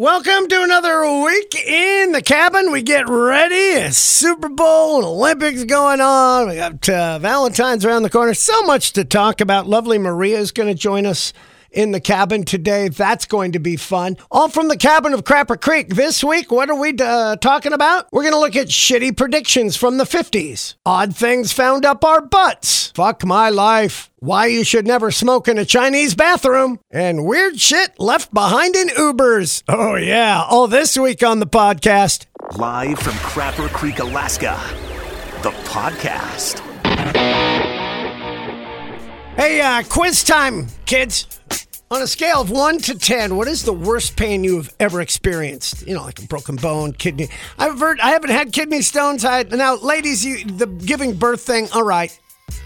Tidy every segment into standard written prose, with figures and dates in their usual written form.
Welcome to another week in the cabin. We get ready. A Super Bowl and Olympics going on. We got Valentine's around the corner. So much to talk about. Lovely Maria is going to join us in the cabin today. That's going to be fun. All from the cabin of Crapper Creek. This week, what are we talking about? We're going to look at shitty predictions from the 50s. Odd things found up our butts. Fuck my life. Why you should never smoke in a Chinese bathroom. And weird shit left behind in Ubers. Oh yeah, all this week on the podcast. Live from Crapper Creek, Alaska, the podcast. Hey, quiz time, kids. On a scale of 1 to 10, what is the worst pain you've ever experienced? You know, like a broken bone, kidney. I haven't had kidney stones. Now, ladies, the giving birth thing, all right.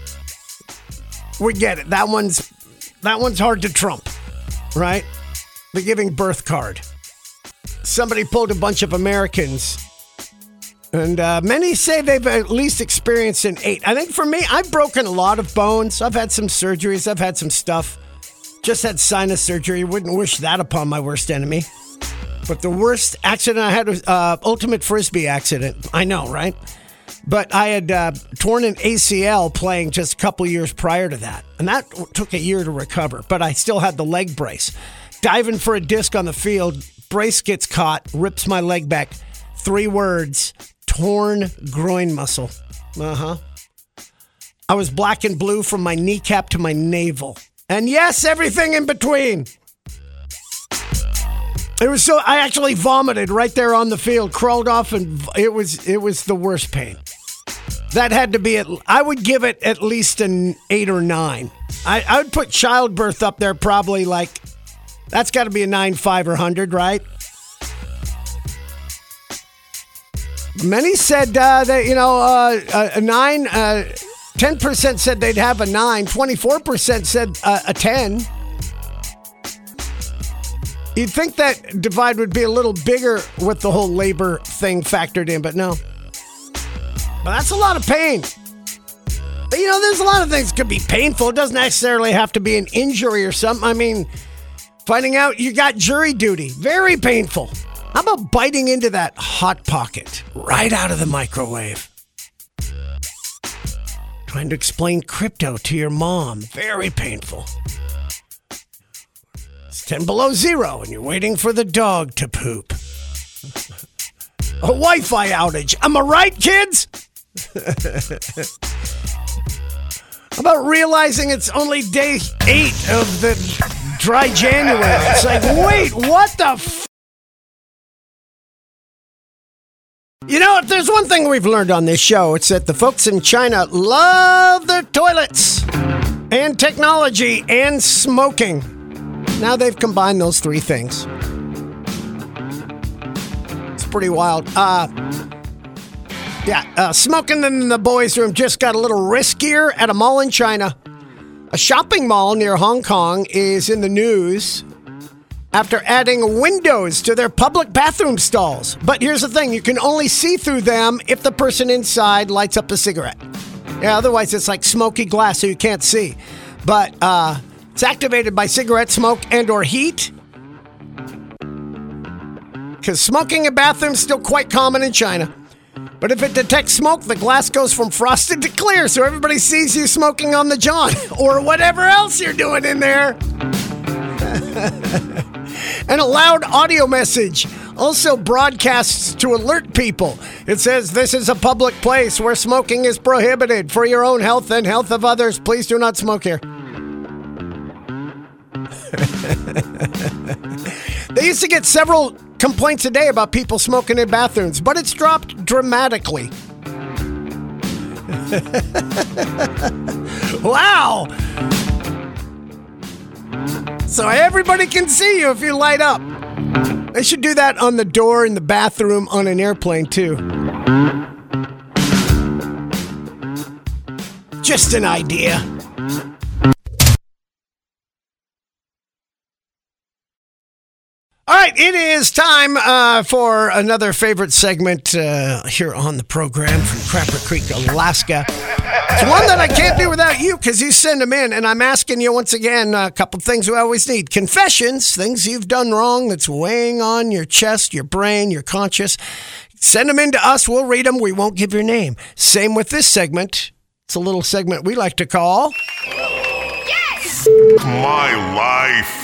We get it. That one's hard to trump, right? The giving birth card. Somebody pulled a bunch of Americans, and many say they've at least experienced an 8. I think for me, I've broken a lot of bones. I've had some surgeries. I've had some stuff. Just had sinus surgery. Wouldn't wish that upon my worst enemy. But the worst accident I had was ultimate Frisbee accident. I know, right? But I had torn an ACL playing just a couple years prior to that. And that took a year to recover. But I still had the leg brace. Diving for a disc on the field, brace gets caught, rips my leg back. 3 words, torn groin muscle. I was black and blue from my kneecap to my navel. And yes, everything in between. It was so, I actually vomited right there on the field, crawled off, and it was the worst pain. That had to be, I would give it at least an 8 or 9. I would put childbirth up there probably like, that's got to be a 9, 5, or 100, right? Many said that, a 9, 10% said they'd have a 9, 24% said a 10. You'd think that divide would be a little bigger with the whole labor thing factored in, but no. But that's a lot of pain. But, there's a lot of things that could be painful. It doesn't necessarily have to be an injury or something. I mean, finding out you got jury duty, very painful. How about biting into that Hot Pocket right out of the microwave? Trying to explain crypto to your mom, very painful. It's 10 below 0 and you're waiting for the dog to poop. A Wi-Fi outage. Am I right, kids? How about realizing it's only day 8 of the dry January? It's like, wait, what the if there's one thing we've learned on this show, it's that the folks in China love their toilets and technology and smoking. Now they've combined those 3 things. It's pretty wild. Smoking in the boys' room just got a little riskier at a mall in China. A shopping mall near Hong Kong is in the news after adding windows to their public bathroom stalls. But here's the thing, you can only see through them if the person inside lights up a cigarette. Yeah, otherwise it's like smoky glass so you can't see. But it's activated by cigarette smoke and or heat. Because smoking in bathrooms is still quite common in China. But if it detects smoke, the glass goes from frosted to clear so everybody sees you smoking on the john or whatever else you're doing in there. And a loud audio message also broadcasts to alert people. It says, "This is a public place where smoking is prohibited. For your own health and health of others, please do not smoke here." They used to get several complaints a day about people smoking in bathrooms, but it's dropped dramatically. Wow! So everybody can see you if you light up. They should do that on the door in the bathroom on an airplane, too. Just an idea. All right, it is time for another favorite segment here on the program from Crapper Creek, Alaska. It's one that I can't do without you because you send them in, and I'm asking you once again a couple things we always need. Confessions, things you've done wrong that's weighing on your chest, your brain, your conscience. Send them in to us. We'll read them. We won't give your name. Same with this segment. It's a little segment we like to call... Yes! My life.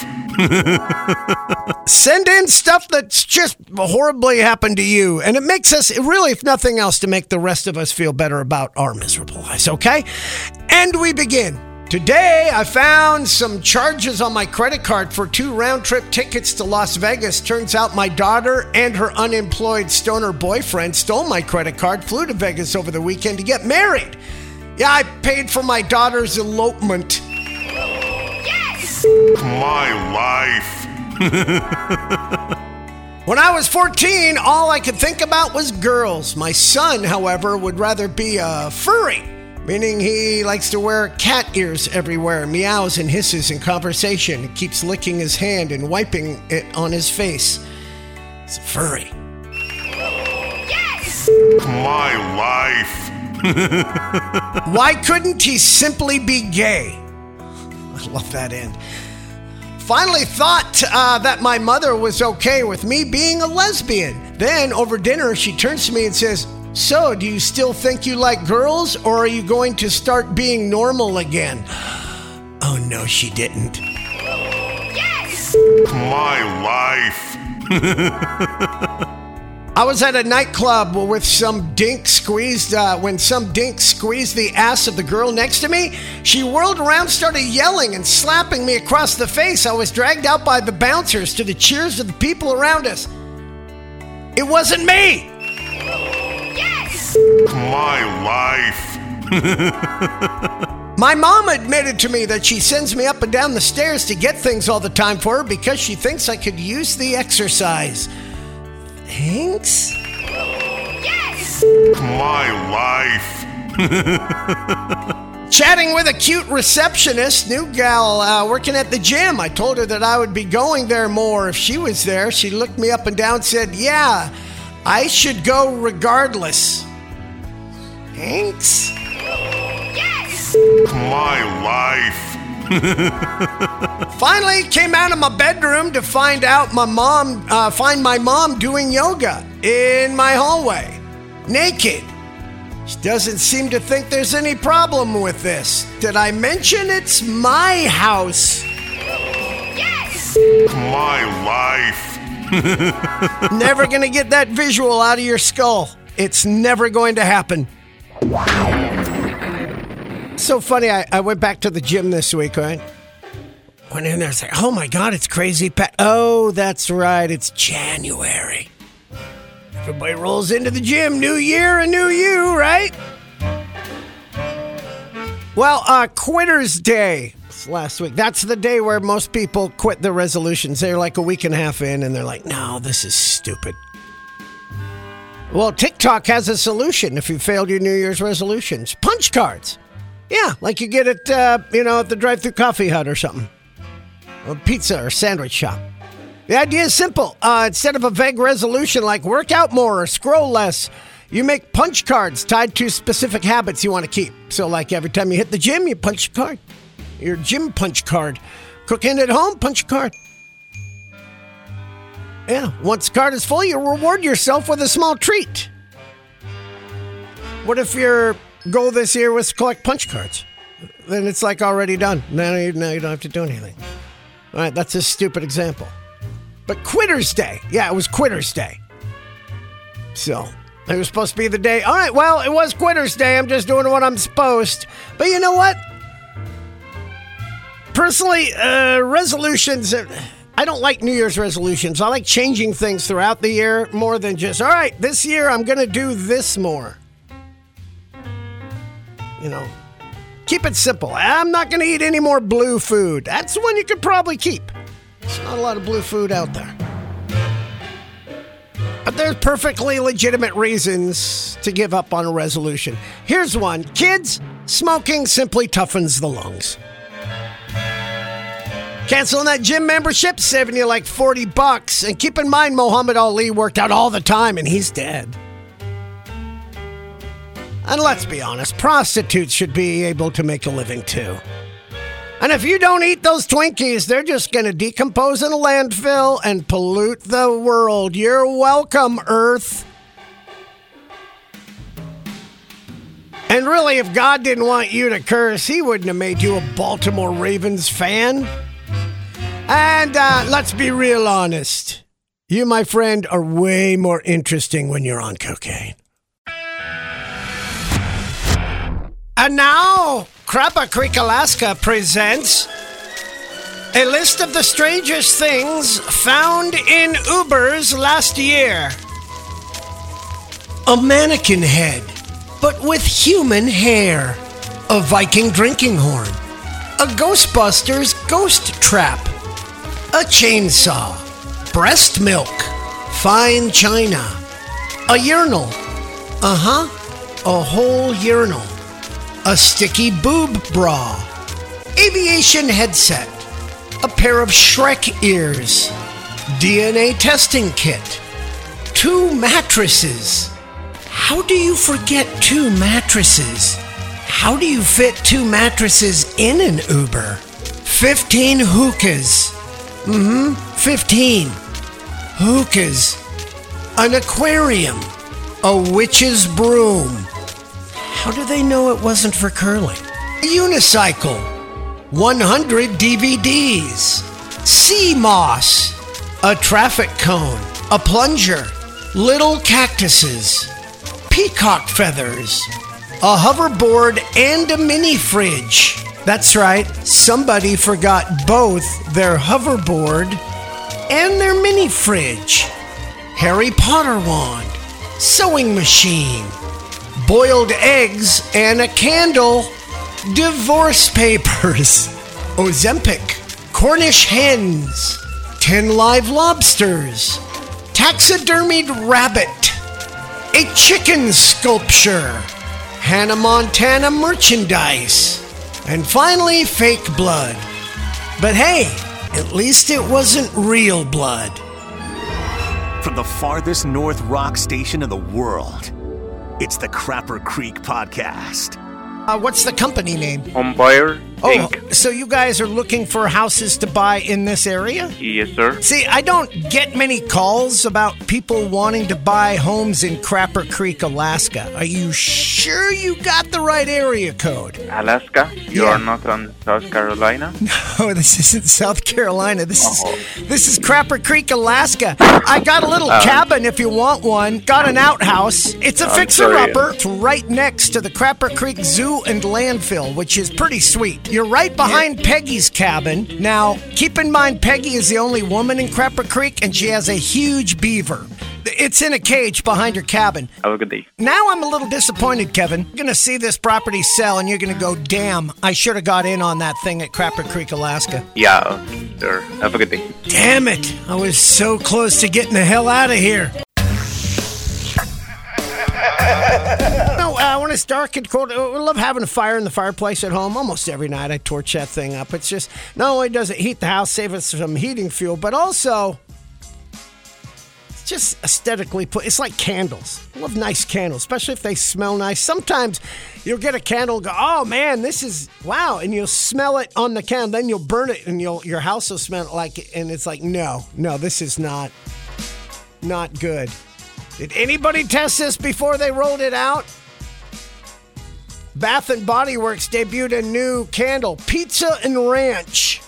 Send in stuff that's just horribly happened to you. And it makes us, really, if nothing else, to make the rest of us feel better about our miserable lives, okay? And we begin. Today, I found some charges on my credit card for 2 round-trip tickets to Las Vegas. Turns out my daughter and her unemployed stoner boyfriend stole my credit card, flew to Vegas over the weekend to get married. Yeah, I paid for my daughter's elopement. Yes! My life. When I was 14, all I could think about was girls. My son, however, would rather be a furry, meaning he likes to wear cat ears everywhere, meows and hisses in conversation. He keeps licking his hand and wiping it on his face. He's a furry. Yes! My life. Why couldn't he simply be gay? I love that end. Finally thought that my mother was okay with me being a lesbian. Then, over dinner, she turns to me and says, "So, do you still think you like girls, or are you going to start being normal again?" Oh, no, she didn't. Yes! My life. I was at a nightclub with some dink squeezed, when some dink squeezed the ass of the girl next to me. She whirled around, started yelling and slapping me across the face. I was dragged out by the bouncers to the cheers of the people around us. It wasn't me. Yes! My life. My mom admitted to me that she sends me up and down the stairs to get things all the time for her because she thinks I could use the exercise. Thanks? Yes! My life. Chatting with a cute receptionist, new gal working at the gym. I told her that I would be going there more if she was there. She looked me up and down, said, "Yeah, I should go regardless." Thanks? Yes! My life. Finally came out of my bedroom to find my mom doing yoga in my hallway, naked. She doesn't seem to think there's any problem with this. Did I mention it's my house? Yes! My life. Never gonna get that visual out of your skull. It's never going to happen. So funny, I went back to the gym this week, right? Went in there and said, "Oh my God, it's crazy, Pat." Oh, that's right, it's January. Everybody rolls into the gym, new year, a new you, right? Well, Quitter's Day last week. That's the day where most people quit their resolutions. They're like a week and a half in, and they're like, "No, this is stupid." Well, TikTok has a solution if you failed your New Year's resolutions. Punch cards. Yeah, like you get at, at the drive-thru coffee hut or something. Or pizza or sandwich shop. The idea is simple. Instead of a vague resolution like work out more or scroll less, you make punch cards tied to specific habits you want to keep. So like every time you hit the gym, you punch a card. Your gym punch card. Cooking at home, punch a card. Yeah, once the card is full, you reward yourself with a small treat. What if your goal this year was to collect punch cards? Then it's like already done. Now you don't have to do anything. All right, that's a stupid example. But Quitter's Day. Yeah, it was Quitter's Day. So, it was supposed to be the day. All right, well, it was Quitter's Day. I'm just doing what I'm supposed. But you know what? Personally, resolutions... I don't like New Year's resolutions. I like changing things throughout the year more than just, all right, this year I'm going to do this more. Keep it simple. I'm not going to eat any more blue food. That's the one you could probably keep. There's not a lot of blue food out there. But there's perfectly legitimate reasons to give up on a resolution. Here's one. Kids, smoking simply toughens the lungs. Canceling that gym membership, saving you like $40. And keep in mind, Muhammad Ali worked out all the time, and he's dead. And let's be honest, prostitutes should be able to make a living too. And if you don't eat those Twinkies, they're just going to decompose in a landfill and pollute the world. You're welcome, Earth. And really, if God didn't want you to curse, he wouldn't have made you a Baltimore Ravens fan. And let's be real honest. You, my friend, are way more interesting when you're on cocaine. And now, Crapper Creek, Alaska presents a list of the strangest things found in Ubers last year. A mannequin head, but with human hair. A Viking drinking horn. A Ghostbusters ghost trap. A chainsaw. Breast milk. Fine china. A urinal. A whole urinal. A sticky boob bra. Aviation headset. A pair of Shrek ears. DNA testing kit. 2 mattresses. How do you forget 2 mattresses? How do you fit 2 mattresses in an Uber? 15 hookahs. 15 hookahs. An aquarium. A witch's broom. How do they know it wasn't for curling? A unicycle. 100 DVDs. Sea moss. A traffic cone. A plunger. Little cactuses. Peacock feathers. A hoverboard and a mini fridge. That's right, somebody forgot both their hoverboard and their mini fridge. Harry Potter wand. Sewing machine. Boiled eggs and a candle. Divorce papers. Ozempic. Cornish hens. 10 live lobsters. Taxidermied rabbit. A chicken sculpture. Hannah Montana merchandise. And finally, fake blood. But hey, at least it wasn't real blood. From the farthest north rock station in the world, it's the Crapper Creek Podcast. What's the company name? Homebuyer Inc. So you guys are looking for houses to buy in this area? Yes, sir. See, I don't get many calls about people wanting to buy homes in Crapper Creek, Alaska. Are you sure you got the right area code? Alaska? You are not on South Carolina? Oh, this isn't South Carolina. This is Crapper Creek, Alaska. I got a little cabin if you want one. Got an outhouse. It's a fixer-upper. It's right next to the Crapper Creek Zoo and Landfill, which is pretty sweet. You're right behind Peggy's cabin. Now, keep in mind, Peggy is the only woman in Crapper Creek, and she has a huge beaver. It's in a cage behind her cabin. Have a good day. Now I'm a little disappointed, Kevin. You're going to see this property sell, and you're going to go, damn, I should have got in on that thing at Crapper Creek, Alaska. Yeah, sir. Have a good day. Damn it. I was so close to getting the hell out of here. When it's dark and cold, I love having a fire in the fireplace at home. Almost every night I torch that thing up. It's just, not only does it heat the house, save us some heating fuel, but also, it's just aesthetically it's like candles. I love nice candles, especially if they smell nice. Sometimes you'll get a candle and go, oh man, this is, wow, and you'll smell it on the candle, then you'll burn it and your house will smell like it, and it's like, no, this is not good. Did anybody test this before they rolled it out? Bath & Body Works debuted a new candle, Pizza and Ranch.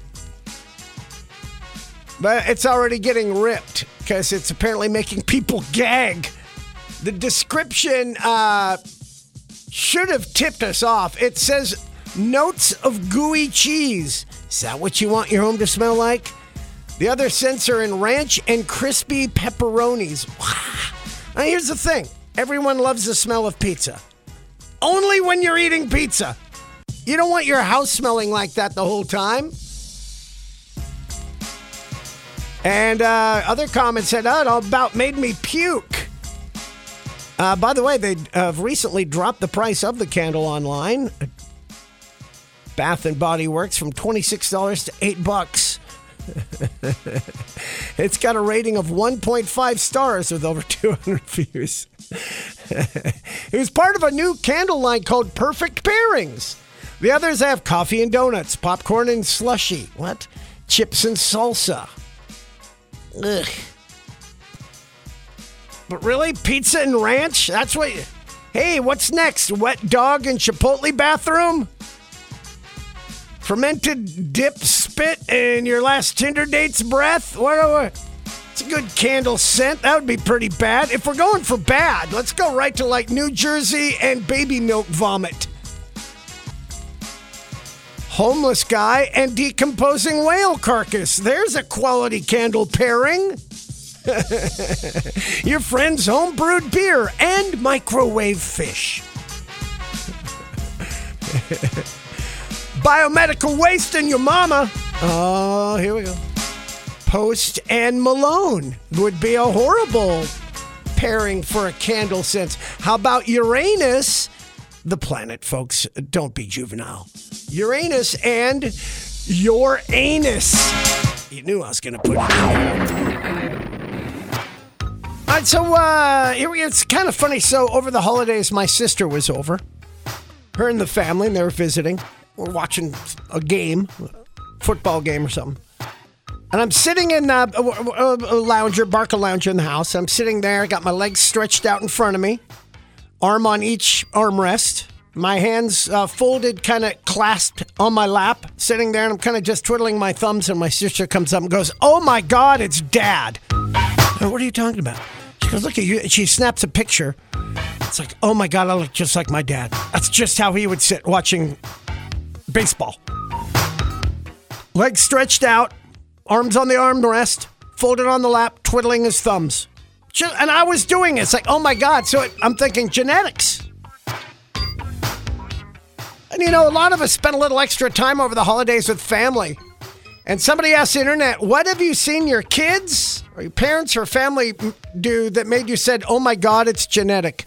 But it's already getting ripped because it's apparently making people gag. The description should have tipped us off. It says, notes of gooey cheese. Is that what you want your home to smell like? The other scents are in ranch and crispy pepperonis. Now, here's the thing. Everyone loves the smell of pizza. Only when you're eating pizza. You don't want your house smelling like that the whole time. And other comments said, oh, it about made me puke. By the way, they have recently dropped the price of the candle online. Bath and Body Works from $26 to $8. It's got a rating of 1.5 stars with over 200 views. It was part of a new candle line called Perfect Pairings. The others have coffee and donuts, popcorn and slushy. What? Chips and salsa. Ugh. But really? Pizza and ranch? That's what... Hey, what's next? Wet dog and Chipotle bathroom? Fermented dip spit in your last Tinder date's breath? What? It's a good candle scent. That would be pretty bad. If we're going for bad, let's go right to like New Jersey and baby milk vomit. Homeless guy and decomposing whale carcass. There's a quality candle pairing. Your friend's homebrewed beer and microwave fish. Biomedical waste in your mama. Oh, here we go. Post and Malone would be a horrible pairing for a candle scent. How about Uranus? The planet, folks. Don't be juvenile. Uranus and your anus. You knew I was going to put it in there. All right, so here we go. It's kind of funny. So over the holidays, my sister was over. Her and the family, and they were visiting. We're watching a game, football game or something. And I'm sitting in a lounger, Barca lounger in the house. I'm sitting there, got my legs stretched out in front of me, arm on each armrest, my hands folded, kind of clasped on my lap, sitting there, and I'm kind of just twiddling my thumbs, and my sister comes up and goes, "Oh my God, it's Dad." What are you talking about? She goes, "Look at you." She snaps a picture. It's like, "Oh my God, I look just like my dad." That's just how he would sit watching baseball. Legs stretched out, arms on the armrest, folded on the lap, twiddling his thumbs. And I was doing it. It's like, oh my God. So I'm thinking genetics. And you know, a lot of us spend a little extra time over the holidays with family. And somebody asked the internet, what have you seen your kids or your parents or family do that made you said, oh my God, it's genetic?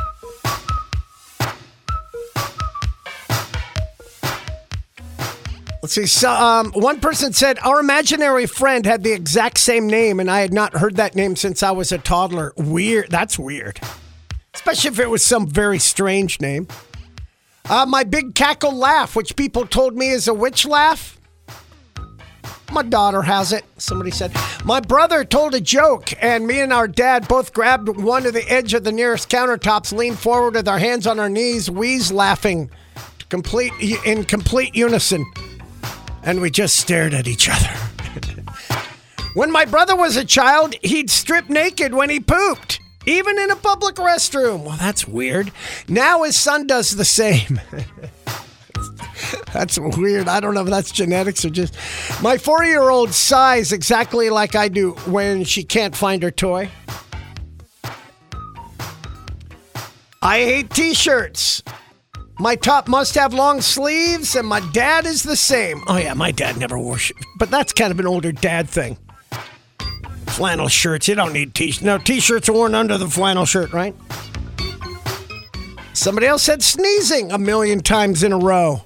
Let's see. So, one person said, our imaginary friend had the exact same name, and I had not heard that name since I was a toddler. Weird. That's weird. Especially if it was some very strange name. My big cackle laugh, which people told me is a witch laugh. My daughter has it, somebody said. My brother told a joke, and me and our dad both grabbed one to the edge of the nearest countertops, leaned forward with our hands on our knees, wheeze laughing in complete unison. And we just stared at each other. When my brother was a child, he'd strip naked when he pooped, even in a public restroom. Well, that's weird. Now his son does the same. That's weird. I don't know if that's genetics or just... My 4-year-old sighs exactly like I do when she can't find her toy. I hate t-shirts. My top must have long sleeves, and my dad is the same. Oh, yeah, my dad never wore shirts. But that's kind of an older dad thing. Flannel shirts. You don't need t-shirts. No, t-shirts are worn under the flannel shirt, right? Somebody else said sneezing 1,000,000 times in a row.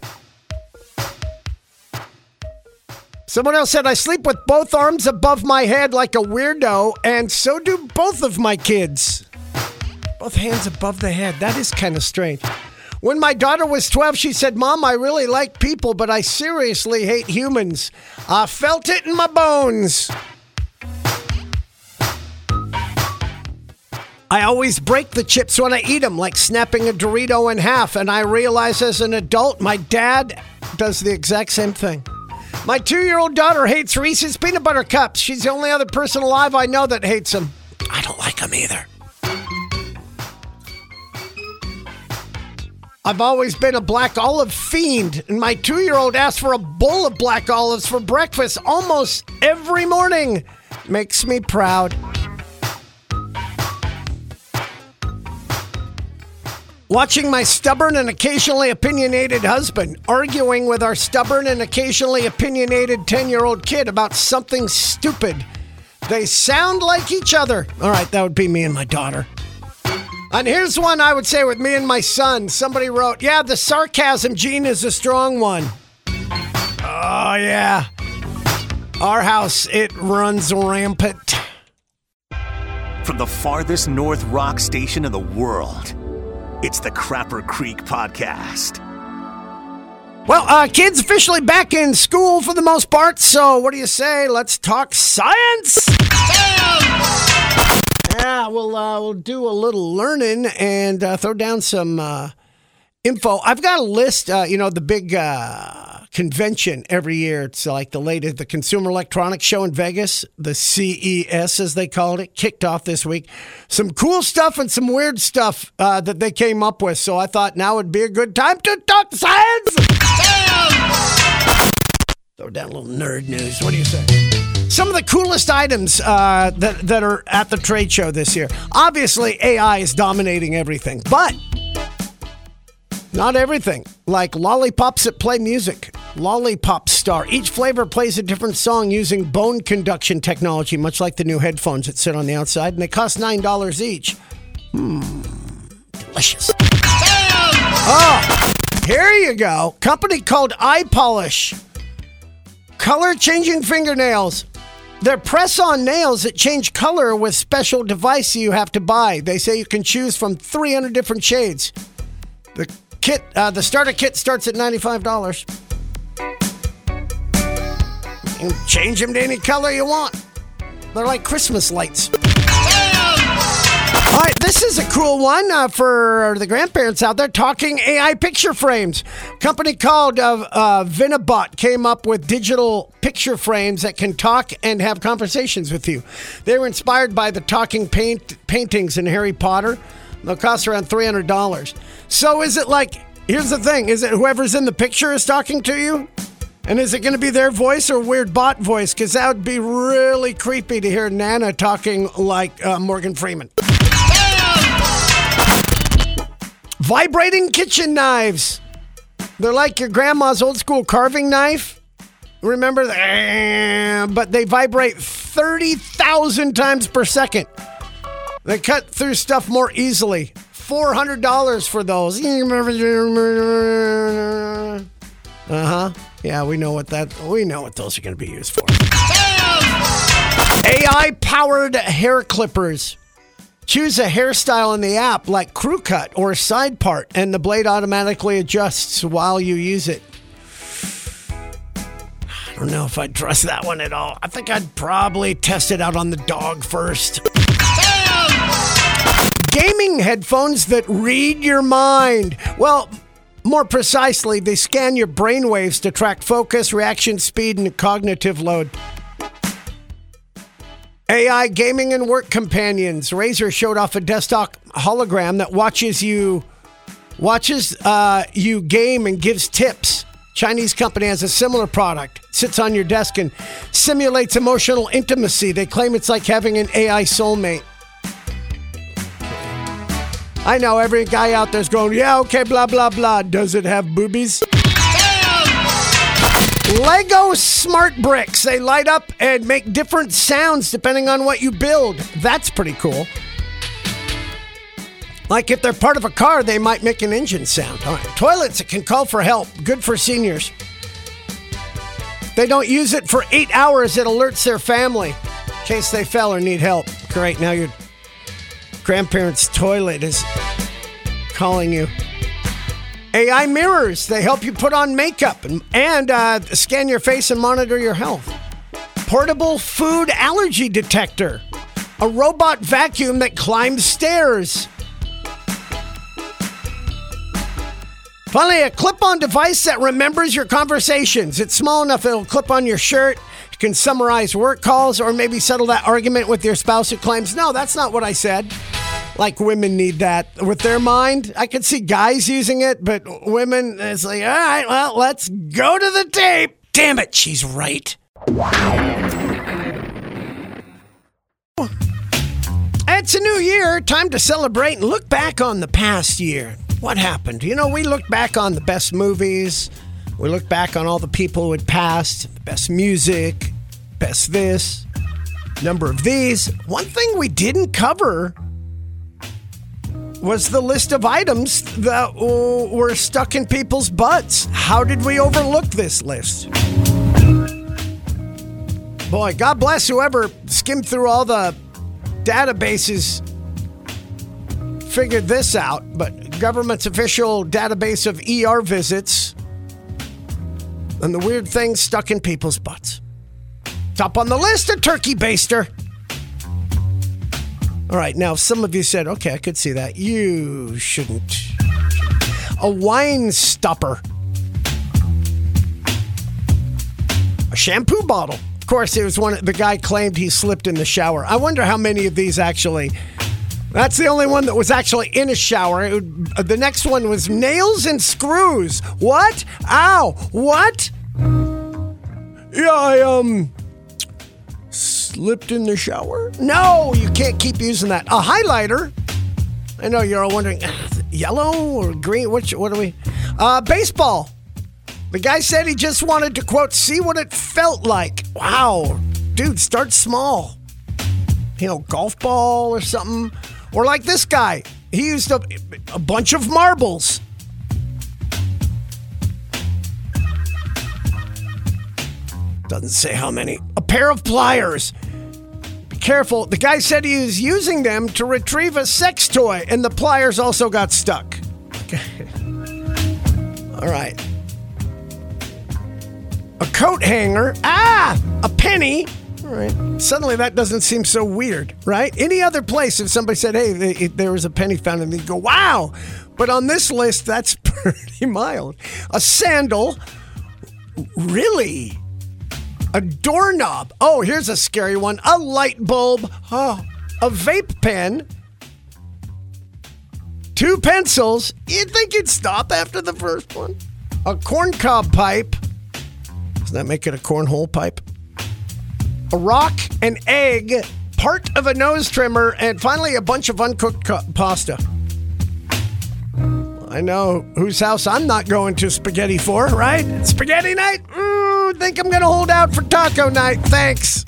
Someone else said, I sleep with both arms above my head like a weirdo, and so do both of my kids. Both hands above the head. That is kind of strange. When my daughter was 12, she said, Mom, I really like people, but I seriously hate humans. I felt it in my bones. I always break the chips when I eat them, like snapping a Dorito in half, and I realize as an adult, my dad does the exact same thing. My 2-year-old daughter hates Reese's peanut butter cups. She's the only other person alive I know that hates them. I don't like them either. I've always been a black olive fiend, and my 2-year-old asked for a bowl of black olives for breakfast almost every morning. Makes me proud. Watching my stubborn and occasionally opinionated husband arguing with our stubborn and occasionally opinionated 10-year-old kid about something stupid. They sound like each other. All right, that would be me and my daughter. And here's one I would say with me and my son. Somebody wrote, yeah, the sarcasm gene is a strong one. Oh, yeah. Our house, it runs rampant. From the farthest north rock station in the world, it's the Crapper Creek Podcast. Well, kids officially back in school for the most part, so what do you say? Let's talk science! Yeah, we'll do a little learning and throw down some info. I've got a list, the big convention every year. It's like the Consumer Electronics Show in Vegas, the CES as they called it, kicked off this week. Some cool stuff and some weird stuff that they came up with. So I thought now would be a good time to talk science. Throw down a little nerd news. What do you say? Some of the coolest items that are at the trade show this year. Obviously, AI is dominating everything, but not everything. Like lollipops that play music. Lollipop Star. Each flavor plays a different song using bone conduction technology, much like the new headphones that sit on the outside, and they cost $9 each. Delicious. Oh, here you go. Company called iPolish. Color-changing fingernails. They're press-on nails that change color with special device you have to buy. They say you can choose from 300 different shades. The starter kit starts at $95. You can change them to any color you want. They're like Christmas lights. All right, this is a cool one for the grandparents out there. Talking AI picture frames. A company called Vinabot came up with digital picture frames that can talk and have conversations with you. They were inspired by the talking paintings in Harry Potter. They'll cost around $300. So is it like, here's the thing, is it whoever's in the picture is talking to you? And is it going to be their voice or weird bot voice? Because that would be really creepy to hear Nana talking like Morgan Freeman. Vibrating kitchen knives. They're like your grandma's old school carving knife. Remember that? But they vibrate 30,000 times per second. They cut through stuff more easily. $400 for those. Yeah, we know what those are going to be used for. AI-powered hair clippers. Choose a hairstyle in the app like crew cut or side part, and the blade automatically adjusts while you use it. I don't know if I'd trust that one at all. I think I'd probably test it out on the dog first. Gaming headphones that read your mind. Well, more precisely, they scan your brainwaves to track focus, reaction speed, and cognitive load. AI gaming and work companions. Razer showed off a desktop hologram that watches you game and gives tips. Chinese company has a similar product. It sits on your desk and simulates emotional intimacy. They claim it's like having an AI soulmate. I know every guy out there's going, yeah, okay, blah, blah, blah. Does it have boobies? Lego smart bricks. They light up and make different sounds depending on what you build. That's pretty cool. Like if they're part of a car, they might make an engine sound. All right. Toilets that can call for help. Good for seniors. If they don't use it for 8 hours, it alerts their family in case they fell or need help. Great, now your grandparents' toilet is calling you. AI mirrors. They help you put on makeup and scan your face and monitor your health. Portable food allergy detector. A robot vacuum that climbs stairs. Finally, a clip-on device that remembers your conversations. It's small enough it'll clip on your shirt. You can summarize work calls or maybe settle that argument with your spouse who claims, no, that's not what I said. Like women need that with their mind. I could see guys using it, but women, it's like, all right, well, let's go to the tape. Damn it, she's right. It's a new year. Time to celebrate and look back on the past year. What happened? You know, we looked back on the best movies. We looked back on all the people who had passed, the best music, best this, number of these. One thing we didn't cover was the list of items that were stuck in people's butts. How did we overlook this list? Boy, God bless whoever skimmed through all the databases, figured this out, but government's official database of ER visits and the weird things stuck in people's butts. Top on the list, a turkey baster. All right, now some of you said, okay, I could see that. You shouldn't. A wine stopper. A shampoo bottle. Of course, it was the guy claimed he slipped in the shower. I wonder how many of these actually. That's the only one that was actually in a shower. The next one was nails and screws. What? Ow. What? Yeah, I slipped in the shower? No, you can't keep using that. A highlighter. I know you're all wondering, yellow or green? What are we? Baseball. The guy said he just wanted to, quote, see what it felt like. Wow. Dude, start small. Golf ball or something. Or like this guy. He used a bunch of marbles. Doesn't say how many. A pair of pliers. Be careful. The guy said he was using them to retrieve a sex toy, and the pliers also got stuck. Okay. All right. A coat hanger. A penny. All right. Suddenly that doesn't seem so weird, right? Any other place, if somebody said, hey, there was a penny found, and they'd go, wow. But on this list, that's pretty mild. A sandal. Really? A doorknob. Oh, here's a scary one. A light bulb. Oh, a vape pen. 2 pencils. You'd think you'd stop after the first one. A corncob pipe. Does that make it a cornhole pipe? A rock, an egg, part of a nose trimmer, and finally a bunch of uncooked pasta. I know whose house I'm not going to spaghetti for, right? Spaghetti night? Think I'm going to hold out for taco night. Thanks.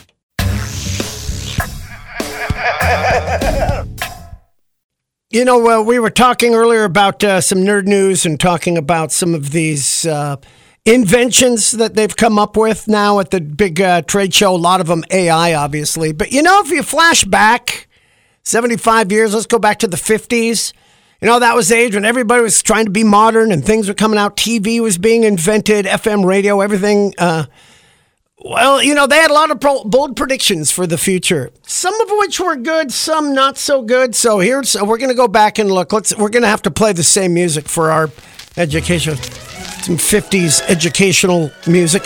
We were talking earlier about some nerd news and talking about some of these inventions that they've come up with now at the big trade show. A lot of them AI, obviously. But, if you flash back 75 years, let's go back to the 50s. That was the age when everybody was trying to be modern and things were coming out. TV was being invented, FM radio, everything. They had a lot of bold predictions for the future, some of which were good, some not so good. So we're going to go back and look. We're going to have to play the same music for our education. Some 50s educational music.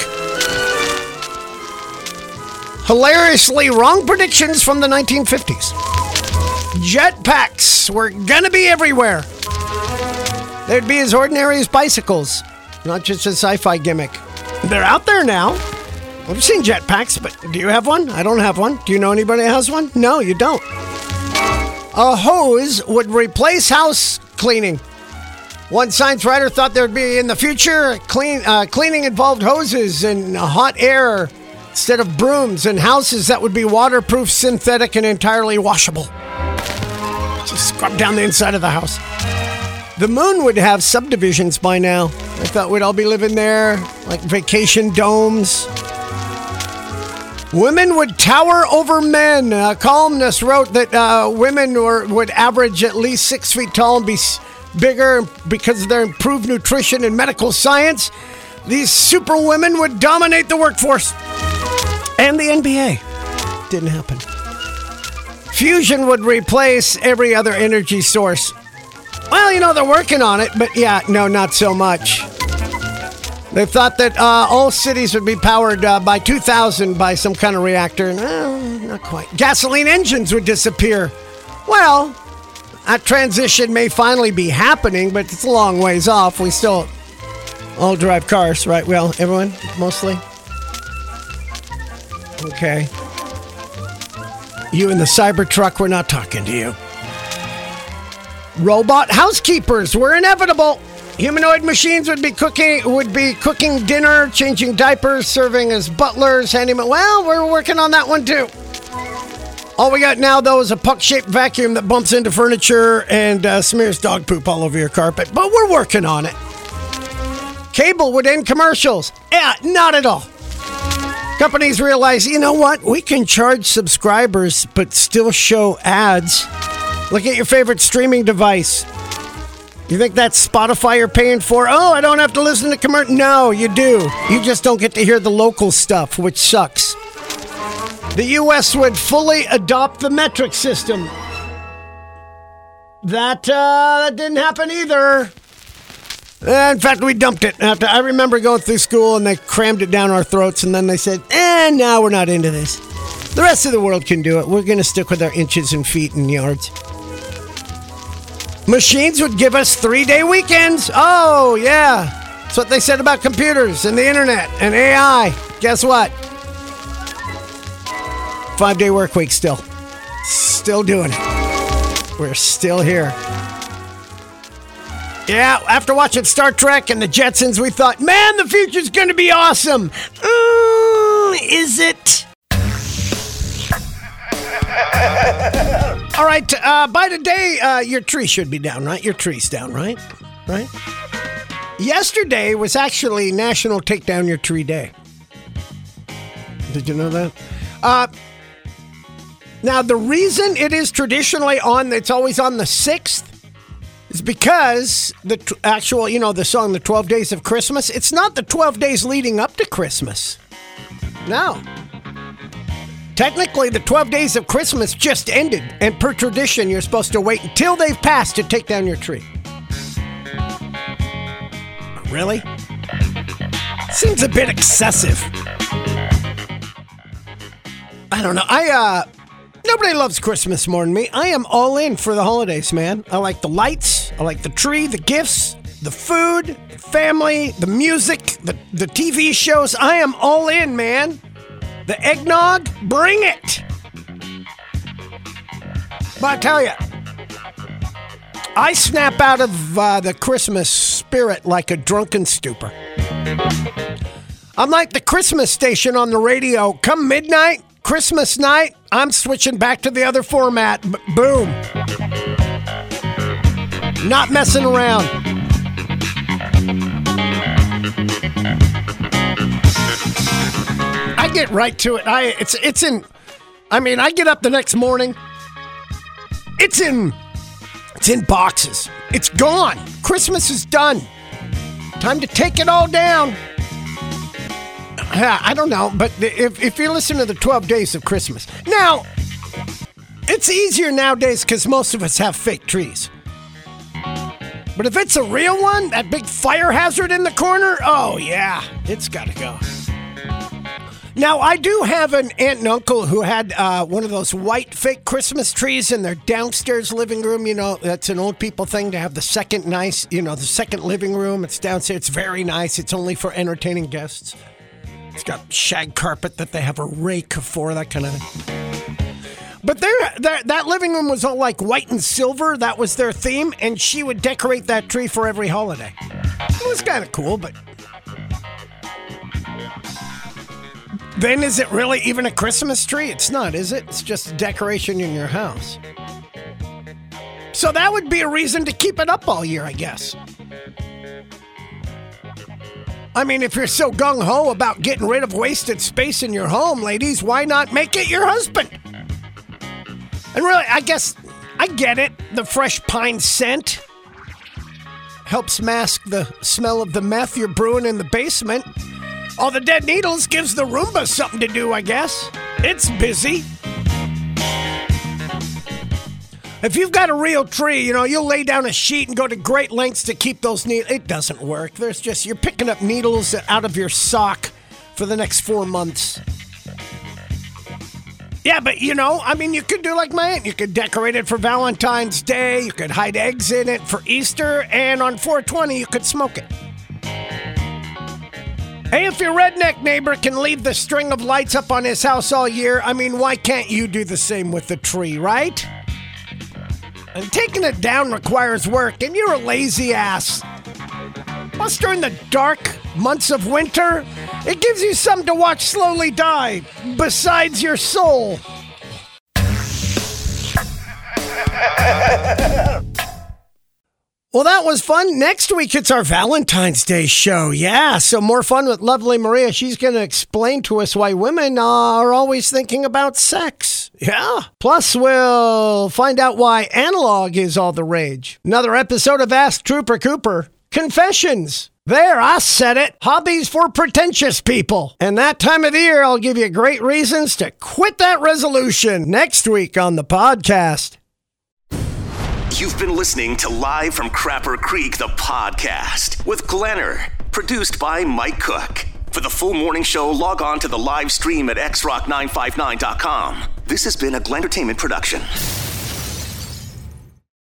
Hilariously wrong predictions from the 1950s. Jetpacks were gonna be everywhere. They'd be as ordinary as bicycles, not just a sci-fi gimmick. They're out there now. I've seen jetpacks, but do you have one? I don't have one. Do you know anybody that has one? No, you don't. A hose would replace house cleaning. One science writer thought there'd be in the future cleaning involved hoses and hot air instead of brooms, and houses that would be waterproof, synthetic, and entirely washable. Just scrub down the inside of the house. The moon would have subdivisions by now. I thought we'd all be living there, like vacation domes. Women would tower over men. A columnist wrote that women would average at least 6 feet tall and be bigger because of their improved nutrition and medical science. These super women would dominate the workforce. And the NBA. Didn't happen. Fusion would replace every other energy source. Well, they're working on it, but no, not so much. They thought that all cities would be powered by 2000 by some kind of reactor. No, not quite. Gasoline engines would disappear. Well, that transition may finally be happening, but it's a long ways off. We still all drive cars, right? Well, everyone, mostly. Okay. You in the Cybertruck, we're not talking to you. Robot housekeepers were inevitable. Humanoid machines would be cooking dinner, changing diapers, serving as butlers, handyman. Well, we're working on that one too. All we got now, though, is a puck-shaped vacuum that bumps into furniture and smears dog poop all over your carpet. But we're working on it. Cable would end commercials. Yeah, not at all. Companies realize, you know what? We can charge subscribers but still show ads. Look at your favorite streaming device. You think that's Spotify you're paying for? Oh, I don't have to listen to commercials. No, you do. You just don't get to hear the local stuff, which sucks. The U.S. would fully adopt the metric system. That didn't happen either. In fact, we dumped it. I remember going through school and they crammed it down our throats and then they said, no, we're not into this. The rest of the world can do it. We're going to stick with our inches and feet and yards. Machines would give us 3-day weekends. Oh, yeah. That's what they said about computers and the internet and AI. Guess what? 5-day work week still. Still doing it. We're still here. Yeah, after watching Star Trek and the Jetsons, we thought, man, the future's going to be awesome. Is it? All right, by today, your tree should be down, right? Your tree's down, right? Right? Yesterday was actually National Take Down Your Tree Day. Did you know that? Now, the reason it is traditionally it's always on the 6th, is because the actual, the song, The 12 Days of Christmas, it's not the 12 days leading up to Christmas. No. Technically, the 12 days of Christmas just ended, and per tradition, you're supposed to wait until they've passed to take down your tree. Really? Seems a bit excessive. I don't know. Nobody loves Christmas more than me. I am all in for the holidays, man. I like the lights. I like the tree, the gifts, the food, the family, the music, the TV shows. I am all in, man. The eggnog, bring it. But I tell you, I snap out of the Christmas spirit like a drunken stupor. I'm like the Christmas station on the radio. Come midnight, Christmas night, I'm switching back to the other format. Boom. Not messing around. I get right to it. I get up the next morning. It's in boxes. It's gone. Christmas is done. Time to take it all down. I don't know, but if you listen to the 12 Days of Christmas. Now, it's easier nowadays because most of us have fake trees. But if it's a real one, that big fire hazard in the corner, oh yeah, it's got to go. Now, I do have an aunt and uncle who had one of those white fake Christmas trees in their downstairs living room. That's an old people thing to have the second the second living room. It's downstairs. It's very nice. It's only for entertaining guests. It's got shag carpet that they have a rake for, that kind of thing. But that living room was all like white and silver. That was their theme, and she would decorate that tree for every holiday. It was kind of cool, but then is it really even a Christmas tree? It's not, is it? It's just a decoration in your house. So that would be a reason to keep it up all year, I guess. I mean, if you're so gung-ho about getting rid of wasted space in your home, ladies, why not make it your husband? And really, I guess, I get it. The fresh pine scent helps mask the smell of the meth you're brewing in the basement. All the dead needles gives the Roomba something to do, I guess. It's busy. If you've got a real tree, you'll lay down a sheet and go to great lengths to keep those needles. It doesn't work. You're picking up needles out of your sock for the next 4 months. Yeah, but you could do like my aunt. You could decorate it for Valentine's Day. You could hide eggs in it for Easter. And on 420, you could smoke it. Hey, if your redneck neighbor can leave the string of lights up on his house all year, why can't you do the same with the tree, right? And taking it down requires work, and you're a lazy ass. Plus, during the dark months of winter, it gives you something to watch slowly die, besides your soul. Well, that was fun. Next week, it's our Valentine's Day show. Yeah, so more fun with lovely Maria. She's going to explain to us why women are always thinking about sex. Yeah. Plus, we'll find out why analog is all the rage. Another episode of Ask Trooper Cooper. Confessions. There, I said it. Hobbies for pretentious people. And that time of the year, I'll give you great reasons to quit that resolution next week on the podcast. You've been listening to Live from Crapper Creek, the podcast, with Glenner, produced by Mike Cook. For the full morning show, log on to the live stream at xrock959.com. This has been a Glentertainment production.